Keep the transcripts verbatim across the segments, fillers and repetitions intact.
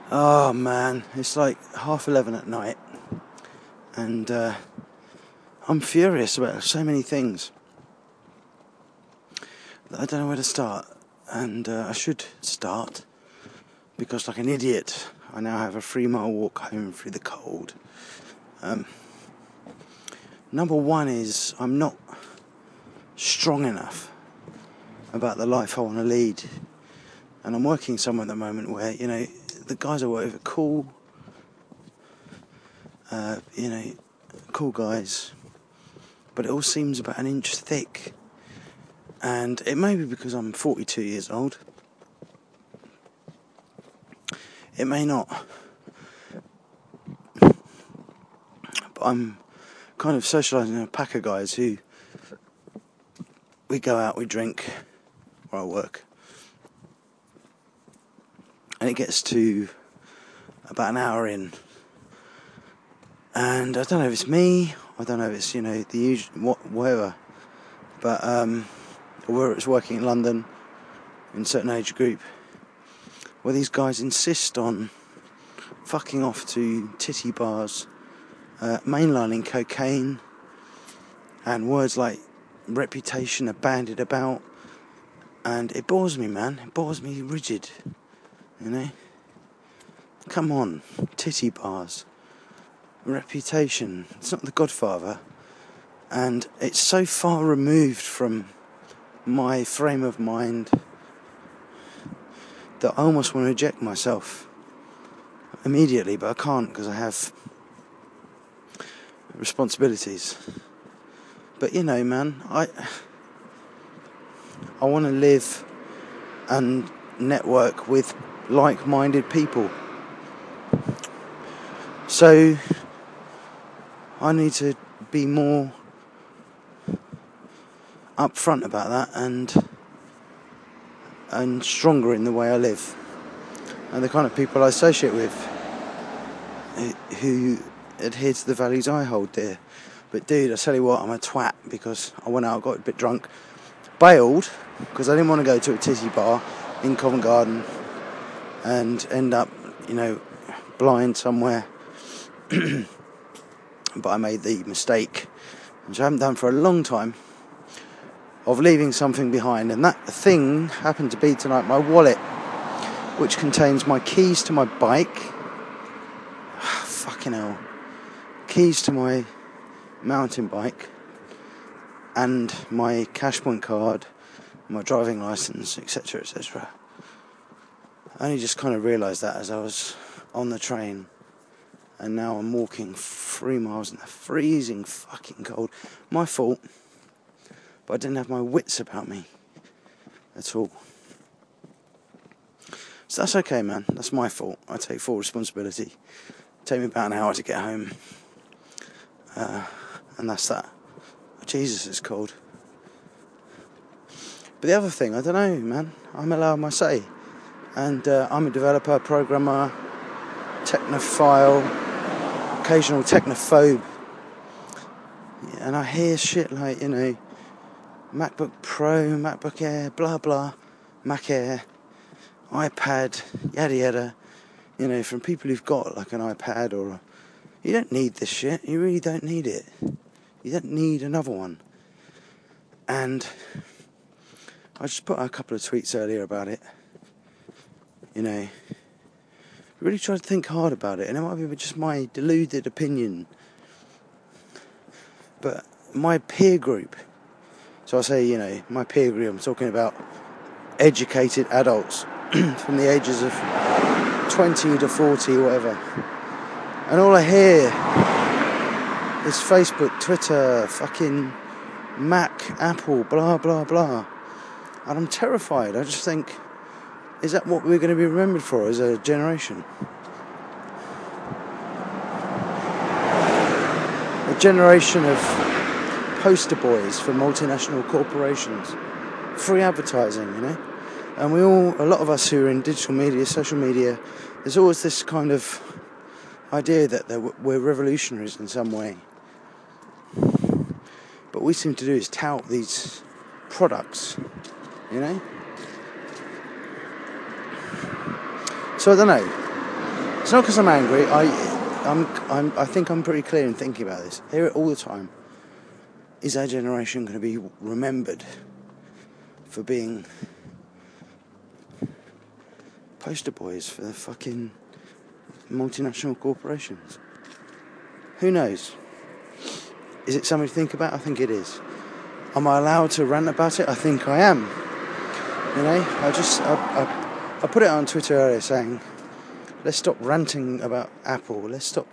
Oh man, it's like half eleven at night, and uh, I'm furious about so many things that I don't know where to start. And uh, I should start, because like an idiot, I now have a three mile walk home through the cold. Um, number one is I'm not strong enough about the life I want to lead. And I'm working somewhere at the moment where, you know, the guys I work with are cool, uh, you know, cool guys, but it all seems about an inch thick. And it may be because I'm forty-two years old. It may not. But I'm kind of socialising in a pack of guys who, we go out, we drink, where I work. And it gets to about an hour in. And I don't know if it's me, I don't know if it's, you know, the usual, what, whatever. But, um, or whether it's working in London, in a certain age group, where these guys insist on fucking off to titty bars, uh, mainlining cocaine, and words like reputation are bandied about. And it bores me, man. It bores me rigid. You know? Come on, titty bars. Reputation. It's not The Godfather. And it's so far removed from my frame of mind that I almost want to eject myself immediately, but I can't because I have responsibilities. But you know, man, I I want to live and network with like-minded people. So I need to be more upfront about that and and stronger in the way I live and the kind of people I associate with who adhere to the values I hold dear. But dude, I tell you what, I'm a twat because I went out, got a bit drunk, bailed because I didn't want to go to a titty bar in Covent Garden and end up, you know, blind somewhere. But I made the mistake, which I haven't done for a long time, of leaving something behind, and that thing happened to be tonight my wallet, which contains my keys to my bike, fucking hell, keys to my mountain bike, and my Cashpoint card, my driving licence, etc, et cetera. I only just kind of realised that as I was on the train, and now I'm walking three miles in the freezing fucking cold. My fault. But I didn't have my wits about me at all. So that's okay, man. That's my fault. I take full responsibility. Take me about an hour to get home. Uh, and that's that. Jesus, it's cold. But the other thing, I don't know, man. I'm allowed my say. And uh, I'm a developer, programmer, technophile, occasional technophobe. And I hear shit like, you know, MacBook Pro, MacBook Air, blah blah, Mac Air, iPad, yada yada, you know, from people who've got like an iPad or a, you don't need this shit, you really don't need it, you don't need another one. And I just put out a couple of tweets earlier about it, you know, really try to think hard about it, and it might be just my deluded opinion, but my peer group, so I say, you know, my peer group, I'm talking about educated adults from the ages of twenty to forty, whatever. And all I hear is Facebook, Twitter, fucking Mac, Apple, blah, blah, blah. And I'm terrified. I just think, is that what we're going to be remembered for as a generation? A generation of poster boys for multinational corporations, free advertising, you know, and we all, a lot of us who are in digital media, social media, there's always this kind of idea that we're revolutionaries in some way, but what we seem to do is tout these products, you know. So I don't know. It's not because I'm angry. I, I'm, I'm, I think I'm pretty clear in thinking about this. I hear it all the time. Is our generation going to be remembered for being poster boys for the fucking multinational corporations? Who knows? Is it something to think about? I think it is. Am I allowed to rant about it? I think I am. You know, I just, I, I, I put it on Twitter earlier saying, let's stop ranting about Apple. Let's stop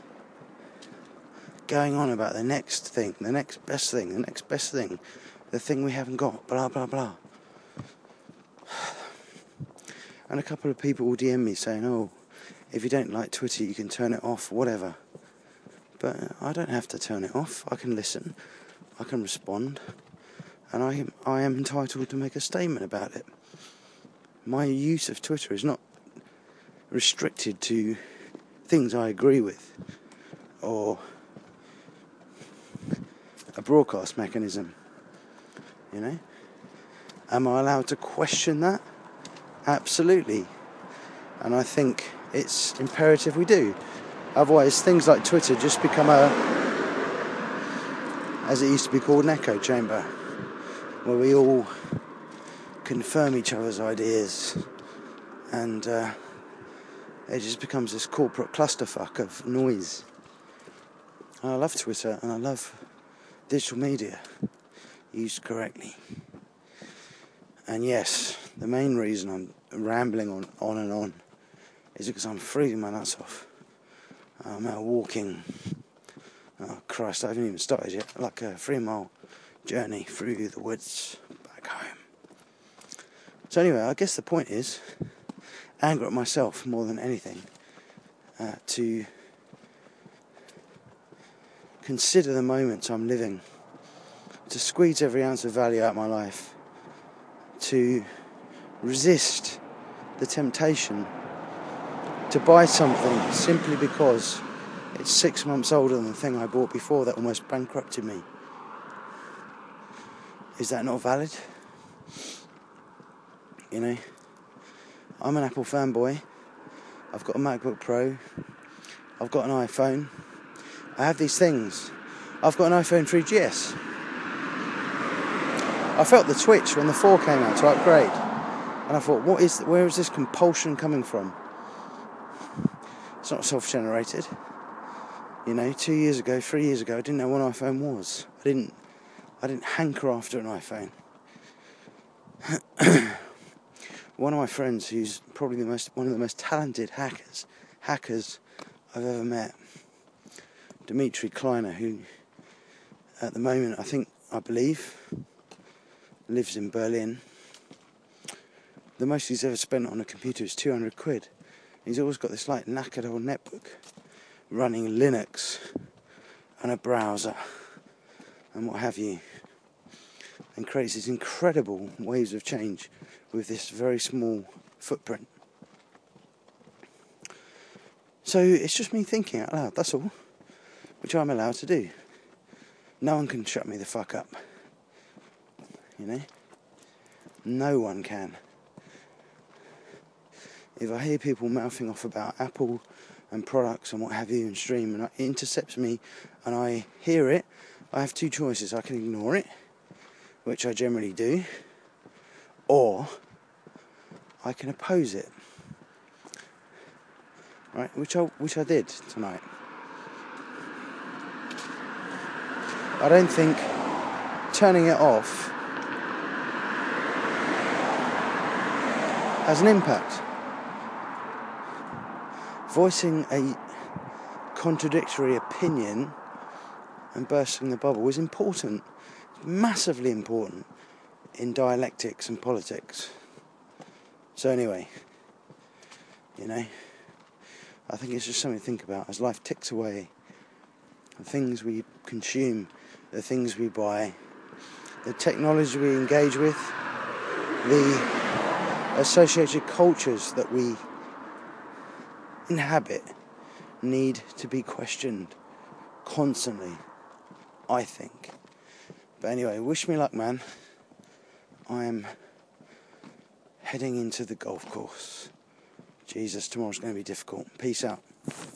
going on about the next thing, the next best thing, the next best thing, the thing we haven't got, blah, blah, blah. And a couple of people will D M me saying, oh, if you don't like Twitter, you can turn it off, whatever. But I don't have to turn it off. I can listen. I can respond. And I, I am entitled to make a statement about it. My use of Twitter is not restricted to things I agree with or a broadcast mechanism. You know? Am I allowed to question that? Absolutely. And I think it's imperative we do. Otherwise, things like Twitter just become a, as it used to be called, an echo chamber, where we all confirm each other's ideas, and uh, it just becomes this corporate clusterfuck of noise. And I love Twitter, and I love digital media, used correctly. And yes, the main reason I'm rambling on, on and on is because I'm freezing my nuts off. I'm out walking. Oh Christ, I haven't even started yet. Like a three mile journey through the woods back home. So anyway, I guess the point is anger at myself more than anything. Uh, to consider the moments I'm living. To squeeze every ounce of value out of my life. To resist the temptation to buy something simply because it's six months older than the thing I bought before that almost bankrupted me. Is that not valid? You know, I'm an Apple fanboy. I've got a MacBook Pro. I've got an iPhone. I have these things. I've got an iPhone three G S. I felt the twitch when the four came out to upgrade. And I thought, what is, where is this compulsion coming from? It's not self-generated. You know, two years ago, three years ago, I didn't know what an iPhone was. I didn't, I didn't hanker after an iPhone. One of my friends, who's probably the most, one of the most talented hackers, hackers I've ever met, Dimitri Kleiner, who, at the moment, I think, I believe, lives in Berlin. The most he's ever spent on a computer is two hundred quid. He's always got this like knackered old netbook running Linux and a browser and what have you, and creates these incredible waves of change with this very small footprint. So it's just me thinking out loud, that's all, which I'm allowed to do. No one can shut me the fuck up. You know? No one can. If I hear people mouthing off about Apple and products and what have you and stream, and it intercepts me and I hear it, I have two choices. I can ignore it, which I generally do, or I can oppose it. Right, which I which I did tonight. I don't think turning it off has an impact. Voicing a contradictory opinion and bursting the bubble is important, massively important in dialectics and politics. So anyway, you know, I think it's just something to think about as life ticks away. The things we consume, the things we buy, the technology we engage with, the associated cultures that we inhabit need to be questioned constantly, I think. But anyway, wish me luck, man. I am heading into the golf course. Jesus, tomorrow's going to be difficult. Peace out.